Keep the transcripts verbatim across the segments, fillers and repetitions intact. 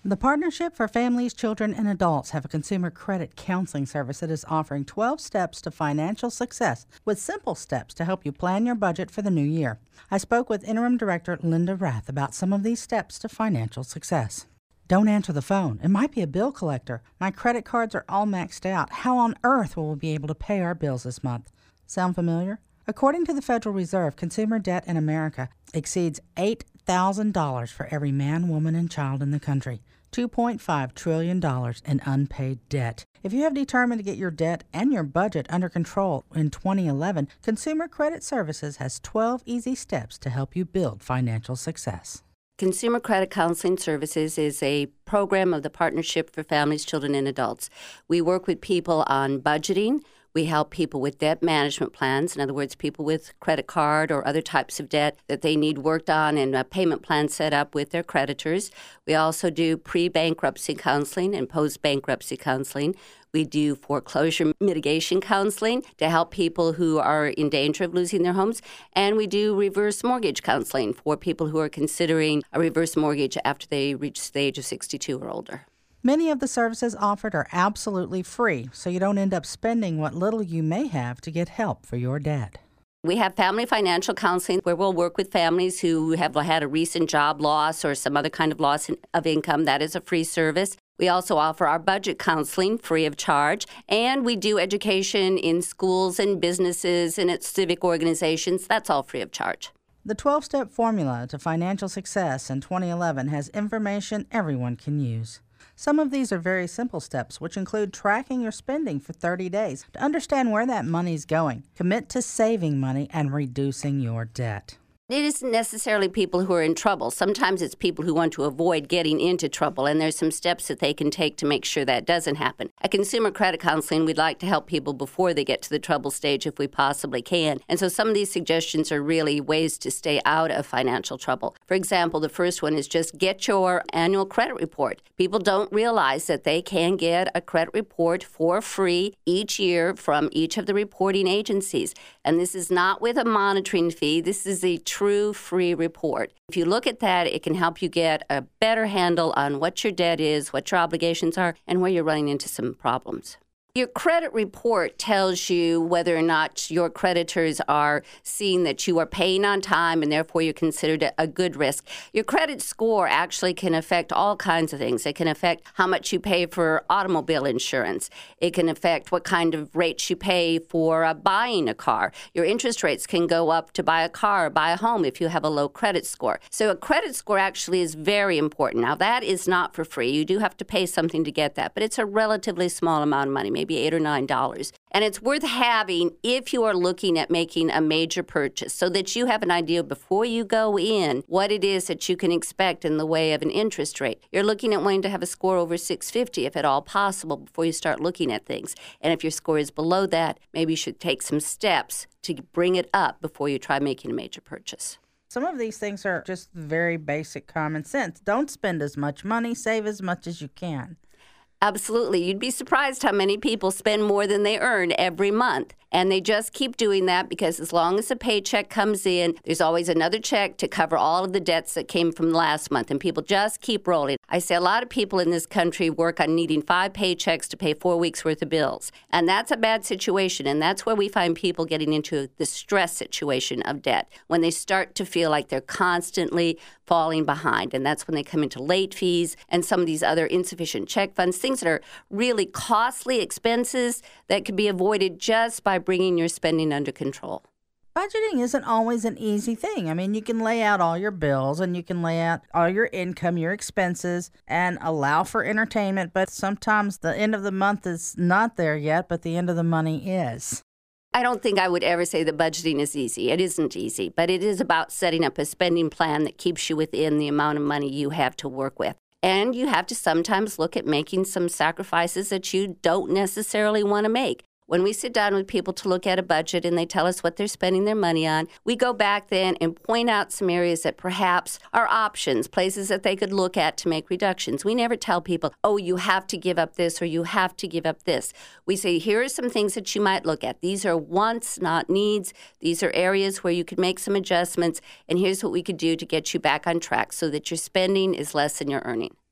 The Partnership for Families, Children, and Adults have a consumer credit counseling service that is offering twelve steps to financial success with simple steps to help you plan your budget for the new year. I spoke with Interim Director Linda Rath about some of these steps to financial success. Don't answer the phone. It might be a bill collector. My credit cards are all maxed out. How on earth will we be able to pay our bills this month? Sound familiar? According to the Federal Reserve, consumer debt in America exceeds eight thousand dollars for every man, woman, and child in the country. two point five trillion dollars in unpaid debt. If you have determined to get your debt and your budget under control in twenty eleven, Consumer Credit Services has twelve easy steps to help you build financial success. Consumer Credit Counseling Services is a program of the Partnership for Families, Children, and Adults. We work with people on budgeting. We help people with debt management plans, in other words, people with credit card or other types of debt that they need worked on and a payment plan set up with their creditors. We also do pre-bankruptcy counseling and post-bankruptcy counseling. We do foreclosure mitigation counseling to help people who are in danger of losing their homes. And we do reverse mortgage counseling for people who are considering a reverse mortgage after they reach the age of sixty-two or older. Many of the services offered are absolutely free, so you don't end up spending what little you may have to get help for your debt. We have family financial counseling where we'll work with families who have had a recent job loss or some other kind of loss of income. That is a free service. We also offer our budget counseling free of charge, and we do education in schools and businesses and at civic organizations. That's all free of charge. The twelve-step formula to financial success in twenty eleven has information everyone can use. Some of these are very simple steps, which include tracking your spending for thirty days to understand where that money's going, commit to saving money, and reducing your debt. It isn't necessarily people who are in trouble. Sometimes it's people who want to avoid getting into trouble, and there's some steps that they can take to make sure that doesn't happen. At Consumer Credit Counseling, we'd like to help people before they get to the trouble stage if we possibly can. And so some of these suggestions are really ways to stay out of financial trouble. For example, the first one is just get your annual credit report. People don't realize that they can get a credit report for free each year from each of the reporting agencies. And this is not with a monitoring fee. This is a true free report. If you look at that, it can help you get a better handle on what your debt is, what your obligations are, and where you're running into some problems. Your credit report tells you whether or not your creditors are seeing that you are paying on time and therefore you're considered a good risk. Your credit score actually can affect all kinds of things. It can affect how much you pay for automobile insurance. It can affect what kind of rates you pay for uh, buying a car. Your interest rates can go up to buy a car or buy a home if you have a low credit score. So a credit score actually is very important. Now, that is not for free. You do have to pay something to get that, but it's a relatively small amount of money, maybe maybe eight or nine dollars. And it's worth having if you are looking at making a major purchase so that you have an idea before you go in what it is that you can expect in the way of an interest rate. You're looking at wanting to have a score over six fifty, if at all possible, before you start looking at things. And if your score is below that, maybe you should take some steps to bring it up before you try making a major purchase. Some of these things are just very basic common sense. Don't spend as much money, save as much as you can. Absolutely. You'd be surprised how many people spend more than they earn every month. And they just keep doing that because as long as a paycheck comes in, there's always another check to cover all of the debts that came from last month. And people just keep rolling. I say a lot of people in this country work on needing five paychecks to pay four weeks' worth of bills. And that's a bad situation. And that's where we find people getting into the stress situation of debt, when they start to feel like they're constantly falling behind. And that's when they come into late fees and some of these other insufficient check funds, things that are really costly expenses that could be avoided just by bringing your spending under control. Budgeting isn't always an easy thing. I mean, you can lay out all your bills and you can lay out all your income, your expenses, and allow for entertainment, but sometimes the end of the month is not there yet, but the end of the money is. I don't think I would ever say that budgeting is easy. It isn't easy, but it is about setting up a spending plan that keeps you within the amount of money you have to work with. And you have to sometimes look at making some sacrifices that you don't necessarily want to make. When we sit down with people to look at a budget and they tell us what they're spending their money on, we go back then and point out some areas that perhaps are options, places that they could look at to make reductions. We never tell people, oh, you have to give up this or you have to give up this. We say, here are some things that you might look at. These are wants, not needs. These are areas where you could make some adjustments, and here's what we could do to get you back on track so that your spending is less than your earning.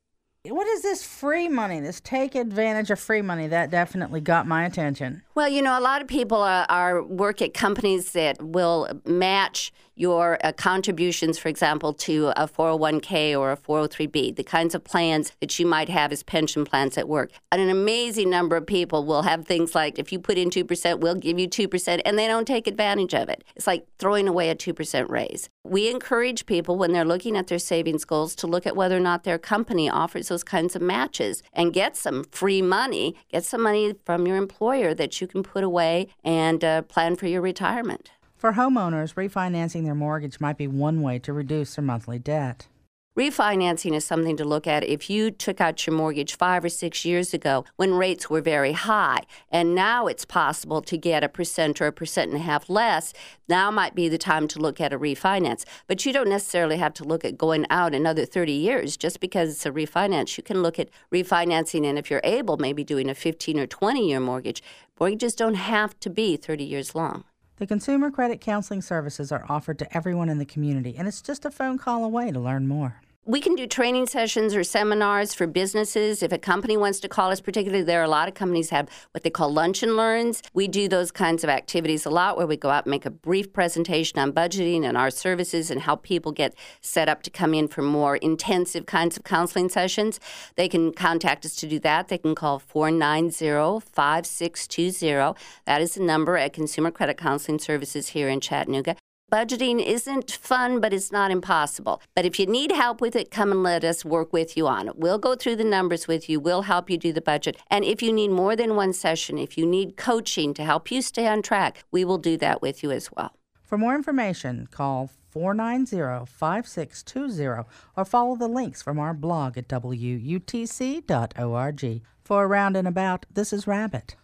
What is this free money, this take advantage of free money? That definitely got my attention. Well, you know, a lot of people are, are work at companies that will match your uh, contributions, for example, to a four oh one k or a four oh three b, the kinds of plans that you might have as pension plans at work. And an amazing number of people will have things like, if you put in two percent, we'll give you two percent, and they don't take advantage of it. It's like throwing away a two percent raise. We encourage people when they're looking at their savings goals to look at whether or not their company offers those kinds of matches and get some free money, get some money from your employer that you can put away and uh, plan for your retirement. For homeowners, refinancing their mortgage might be one way to reduce their monthly debt. Refinancing is something to look at if you took out your mortgage five or six years ago when rates were very high, and now it's possible to get a percent or a percent and a half less. Now might be the time to look at a refinance. But you don't necessarily have to look at going out another thirty years just because it's a refinance. You can look at refinancing, and if you're able, maybe doing a fifteen or twenty-year mortgage. Mortgages don't have to be thirty years long. The Consumer Credit Counseling Services are offered to everyone in the community, and it's just a phone call away to learn more. We can do training sessions or seminars for businesses. If a company wants to call us, particularly, there are a lot of companies have what they call lunch and learns. We do those kinds of activities a lot where we go out and make a brief presentation on budgeting and our services and how people get set up to come in for more intensive kinds of counseling sessions. They can contact us to do that. They can call four nine zero, five six two zero. That is the number at Consumer Credit Counseling Services here in Chattanooga. Budgeting isn't fun, but it's not impossible. But if you need help with it, come and let us work with you on it. We'll go through the numbers with you. We'll help you do the budget. And if you need more than one session, if you need coaching to help you stay on track, we will do that with you as well. For more information, call four nine zero, five six two zero or follow the links from our blog at W U T C dot org. For Around and About, this is Rabbit.